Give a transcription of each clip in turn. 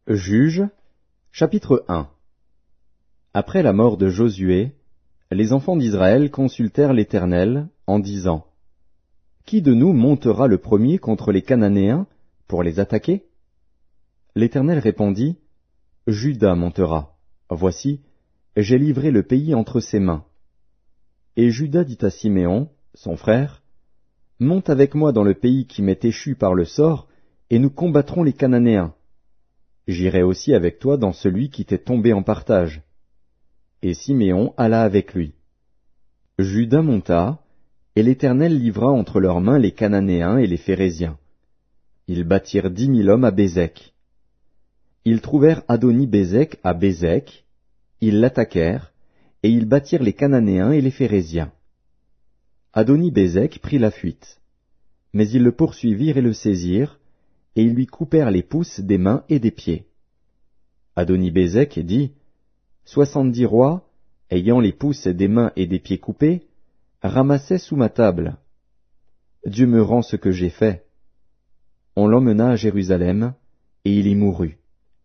Juges, chapitre 1. Après la mort de Josué, les enfants d'Israël consultèrent l'Éternel en disant: Qui de nous montera le premier contre les Cananéens pour les attaquer? L'Éternel répondit: Juda montera. Voici, j'ai livré le pays entre ses mains. Et Juda dit à Siméon, son frère: Monte avec moi dans le pays qui m'est échu par le sort, et nous combattrons les Cananéens. J'irai aussi avec toi dans celui qui t'est tombé en partage. Et Siméon alla avec lui. Juda monta, et l'Éternel livra entre leurs mains les Cananéens et les Phéréziens. Ils battirent 10 000 hommes à Bézek. Ils trouvèrent Adoni-Bézek à Bézek, ils l'attaquèrent, et ils battirent les Cananéens et les Phéréziens. Adoni-Bézek prit la fuite. Mais ils le poursuivirent et le saisirent, et ils lui coupèrent les pouces des mains et des pieds. Adoni-Bézek dit: 70 rois, ayant les pouces des mains et des pieds coupés, ramassaient sous ma table. Dieu me rend ce que j'ai fait. On l'emmena à Jérusalem, et il y mourut.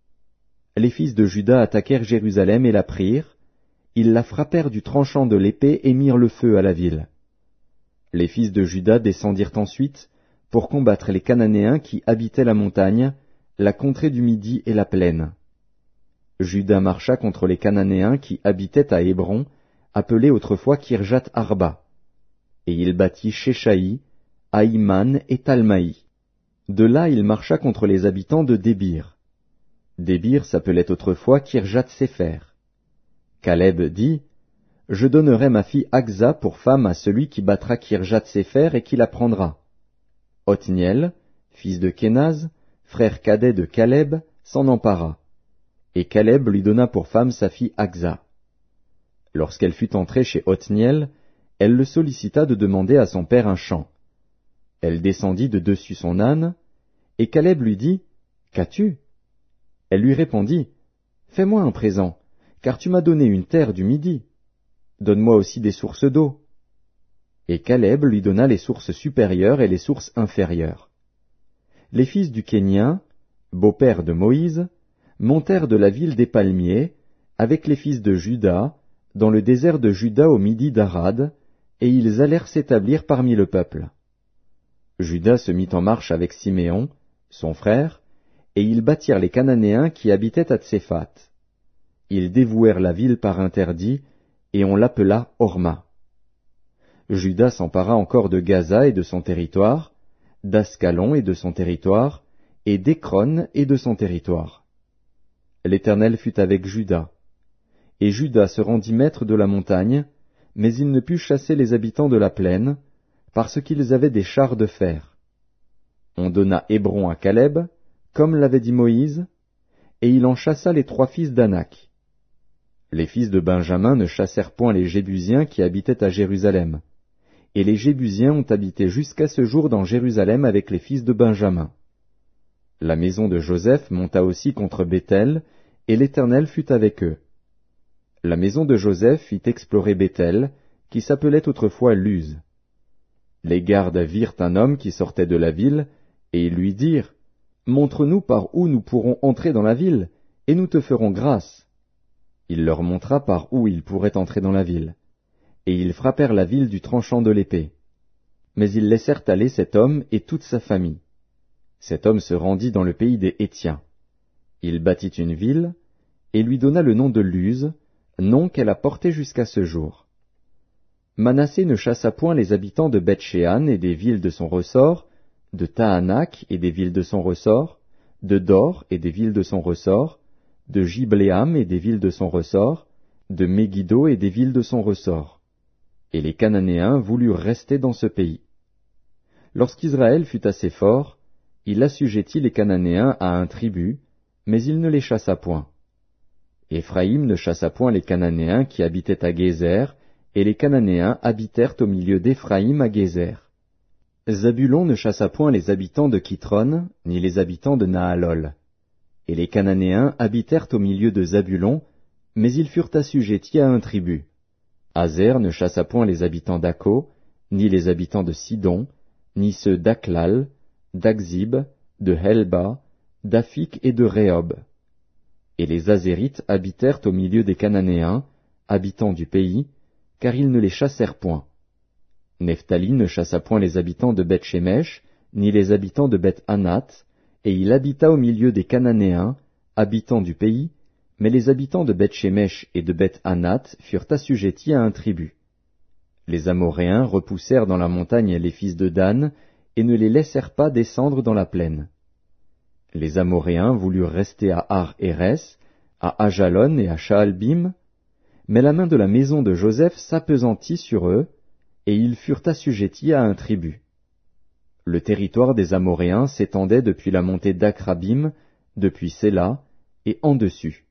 Les fils de Juda attaquèrent Jérusalem et la prirent, ils la frappèrent du tranchant de l'épée et mirent le feu à la ville. Les fils de Juda descendirent ensuite pour combattre les Cananéens qui habitaient la montagne, la contrée du Midi et la plaine. Juda marcha contre les Cananéens qui habitaient à Hébron, appelé autrefois Kirjat Arba. Et il battit Shéshaï, Aïman et Talmaï. De là il marcha contre les habitants de Débir. Débir s'appelait autrefois Kirjat Sépher. Caleb dit: Je donnerai ma fille Aksa pour femme à celui qui battra Kirjat Sépher et qui la prendra. Othniel, fils de Kénaz, frère cadet de Caleb, s'en empara. Et Caleb lui donna pour femme sa fille Aksa. Lorsqu'elle fut entrée chez Othniel, elle le sollicita de demander à son père un champ. Elle descendit de dessus son âne, et Caleb lui dit: Qu'as-tu? Elle lui répondit: Fais-moi un présent, car tu m'as donné une terre du Midi. Donne-moi aussi des sources d'eau. Et Caleb lui donna les sources supérieures et les sources inférieures. Les fils du Kénien, beau-père de Moïse, montèrent de la ville des palmiers, avec les fils de Juda, dans le désert de Juda au midi d'Arad, et ils allèrent s'établir parmi le peuple. Juda se mit en marche avec Siméon, son frère, et ils battirent les Cananéens qui habitaient à Tséphat. Ils dévouèrent la ville par interdit, et on l'appela Horma. Juda s'empara encore de Gaza et de son territoire, d'Ascalon et de son territoire, et d'Écron et de son territoire. L'Éternel fut avec Juda. Et Juda se rendit maître de la montagne, mais il ne put chasser les habitants de la plaine, parce qu'ils avaient des chars de fer. On donna Hébron à Caleb, comme l'avait dit Moïse, et il en chassa les 3 fils d'Anak. Les fils de Benjamin ne chassèrent point les Jébusiens qui habitaient à Jérusalem. Et les Jébusiens ont habité jusqu'à ce jour dans Jérusalem avec les fils de Benjamin. La maison de Joseph monta aussi contre Béthel, et l'Éternel fut avec eux. La maison de Joseph fit explorer Béthel, qui s'appelait autrefois Luz. Les gardes virent un homme qui sortait de la ville, et ils lui dirent: Montre-nous par où nous pourrons entrer dans la ville, et nous te ferons grâce. Il leur montra par où ils pourraient entrer dans la ville. Et ils frappèrent la ville du tranchant de l'épée. Mais ils laissèrent aller cet homme et toute sa famille. Cet homme se rendit dans le pays des Hétiens. Il bâtit une ville, et lui donna le nom de Luz, nom qu'elle a porté jusqu'à ce jour. Manassé ne chassa point les habitants de Beth-Shéan et des villes de son ressort, de Tahanak et des villes de son ressort, de Dor et des villes de son ressort, de Gibléam et des villes de son ressort, de Megiddo et des villes de son ressort. Et les Cananéens voulurent rester dans ce pays. Lorsqu'Israël fut assez fort, il assujettit les Cananéens à un tribut, mais il ne les chassa point. Éphraïm ne chassa point les Cananéens qui habitaient à Gézer, et les Cananéens habitèrent au milieu d'Éphraïm à Gézer. Zabulon ne chassa point les habitants de Kitron, ni les habitants de Nahalol. Et les Cananéens habitèrent au milieu de Zabulon, mais ils furent assujettis à un tribut. Azer ne chassa point les habitants d'Akko, ni les habitants de Sidon, ni ceux d'Aklal, d'Akzib, de Helba, d'Afik et de Rehob. Et les Azérites habitèrent au milieu des Cananéens, habitants du pays, car ils ne les chassèrent point. Nephtali ne chassa point les habitants de Beth-Shemesh, ni les habitants de Beth-Anath, et il habita au milieu des Cananéens, habitants du pays, mais les habitants de Beth-Shemesh et de Beth-Anath furent assujettis à un tribut. Les Amoréens repoussèrent dans la montagne les fils de Dan, et ne les laissèrent pas descendre dans la plaine. Les Amoréens voulurent rester à Ar-Hérès, à Ajalon et à Shaalbim, mais la main de la maison de Joseph s'appesantit sur eux, et ils furent assujettis à un tribut. Le territoire des Amoréens s'étendait depuis la montée d'Akrabim, depuis Séla, et en dessus.